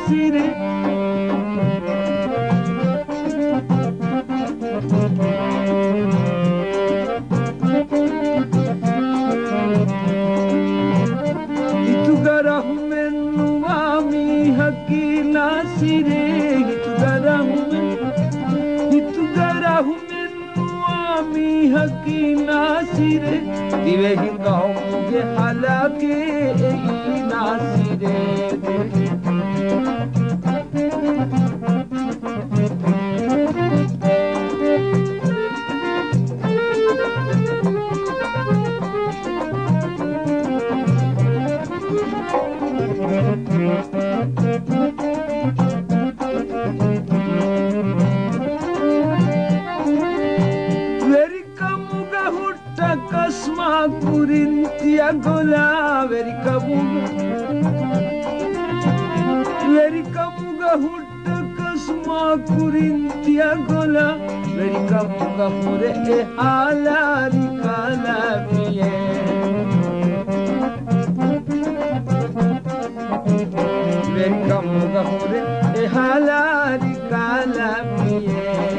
nasire itugara humenu ami haki nasire itugara humenu ami haki nasire dive hingaumuge halake ei nasire Verikamuga hutta kasma kurintia gola Verikamuga hutta kasma kurintia gola Verikamuga hure e halari kalaviye Verikamuga hure e halari kalaviye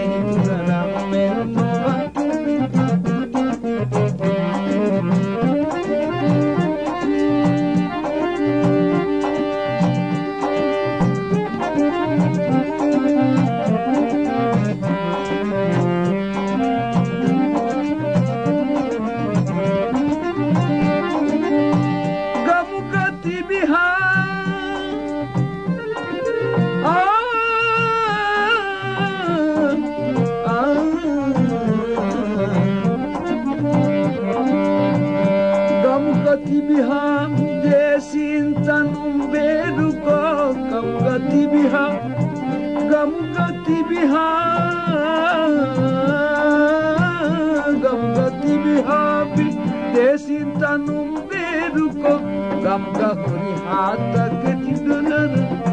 Gamgati biha desinta numberuko gamga hori hata keti dolar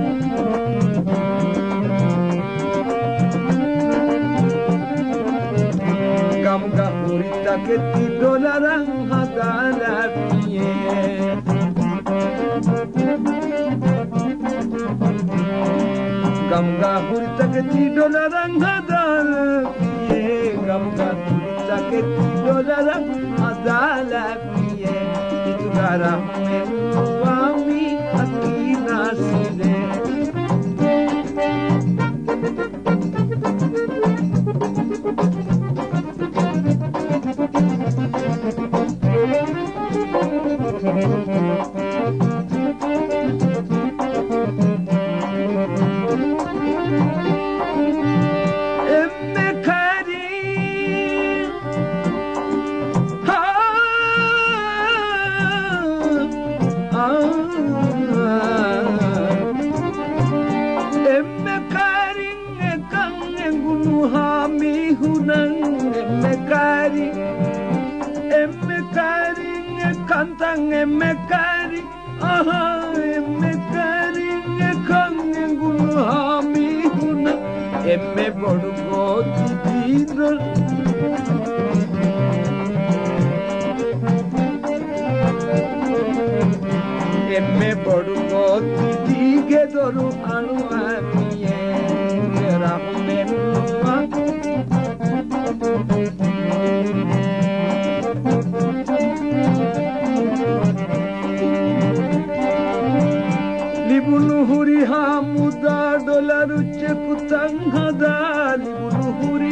gamga hori ta keti dolaran hadala piye Gamga hurita ke $3 hadala piye Gamga hurita ke $3 hadala piye Itugara humenu ami haki nasire emme bodu goti didro emme bodu goti dige doru anu amiye ramenu libunu huri hamuda dolaru chekutangada libunu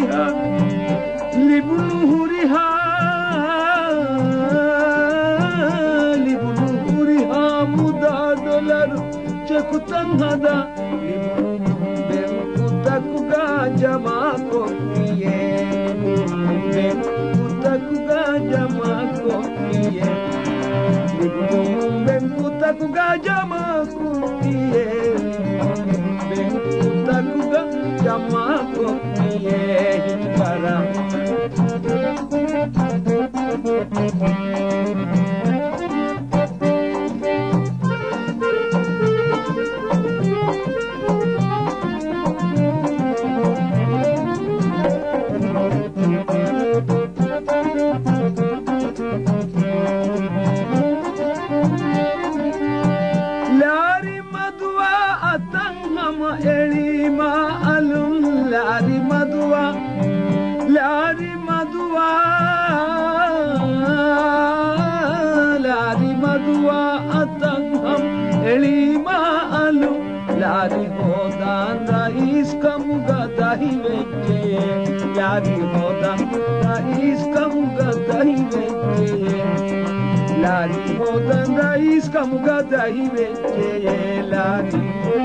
huriha muda dolaru chekutangada libunu bemkutakuga jama kokiye bemkutakuga jama kokiye libunu bemkutakuga jama kokiye bemkutakuga jama kokiye para Lari madwa atang kama elima alum lari madwa lari madwa lari madwa atangam elima alum lari hodan rais kamuga dahi vecche lari hodan rais kamuga dahi vecche lari hodan rais kamuga dahi vecche lari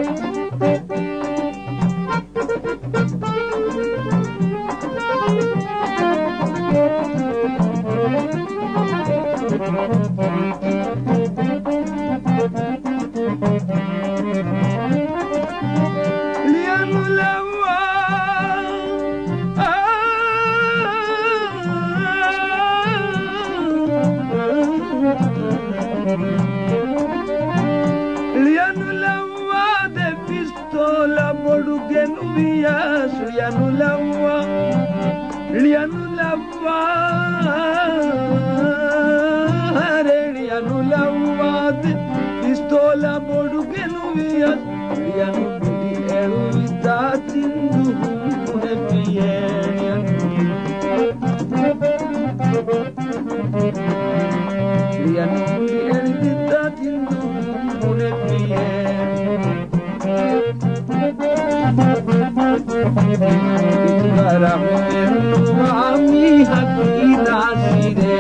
Lianu lawa de pistola bodugen uyas lianu lawa re lianu lawa de pistola bodugen uyas lianu budi elita tindu ne piyen lianu budi elita tindu ne piyen garam ami haki nasire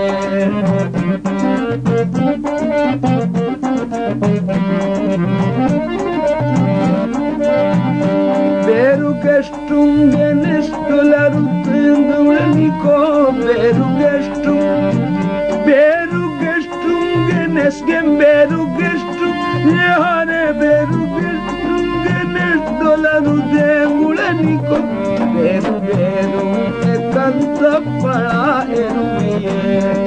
beru gestung nestolaru tendulniko beru gestung nesgem beru gestung yehane beru gestung nestolaru tendulniko beru ekanta pala erumiye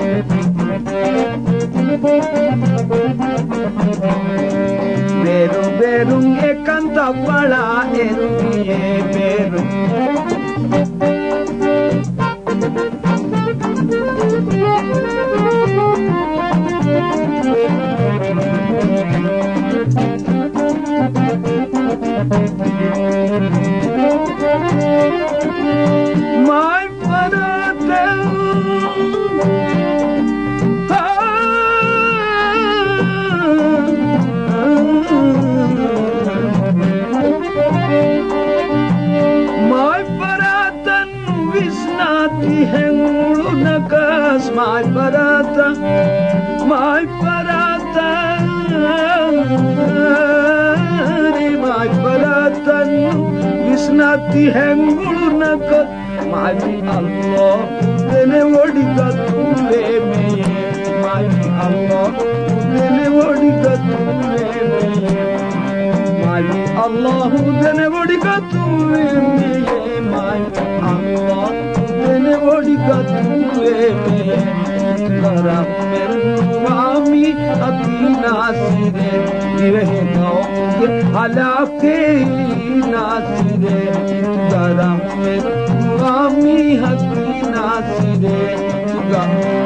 beru ekanta pala erumiye beru my paratan visnati hengulu nakas my paratan visnati hengulu nakas my Allah dene odiga tuve me my Allah dene odiga tuve me my Allah dene odiga tuve me my Allah dene odiga tuve me garam ami akina sire dive no halake nasire garam ami hakina sire